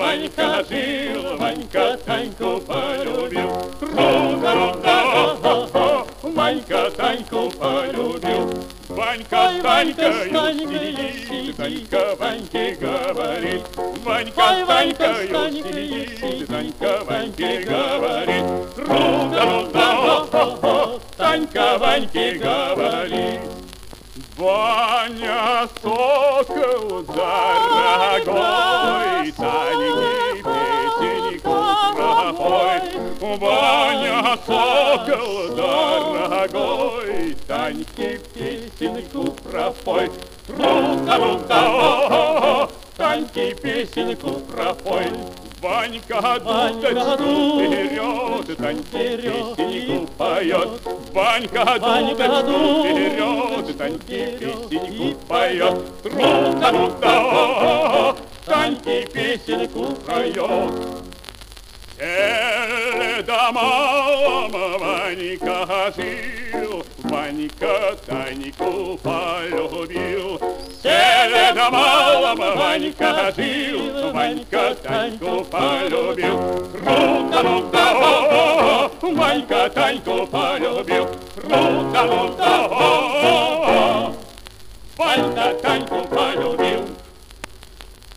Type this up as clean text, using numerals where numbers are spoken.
Ванька жил, Ванька Таньку полюбил. Руда-руда, Ванька Таньку полюбил. Ванька с Танькою сидит, Танька Ваньке говорит. Ванька с Танькою сидит, Танька Ваньке говорит. Руда-руда, Танька Ваньке говорит. Ваня сокол дорогой, Таньке песенку пропой. Ваня сокол дорогой, Таньке песенку пропой. Руда-руда, Таньке песенку пропой. Ванька дудочку берет, Таньке песенку поет. Ванька дудочку берет, Таньке песенку поет. Руда-руда, Таньке песенку поет. Домом Ванька жил, Ванька Таньку полюбил. Домом Ванька жил, Ванька Таньку полюбил. Руда-руда, Ванька Таньку полюбил. Руда-руда, Ванька Таньку полюбил.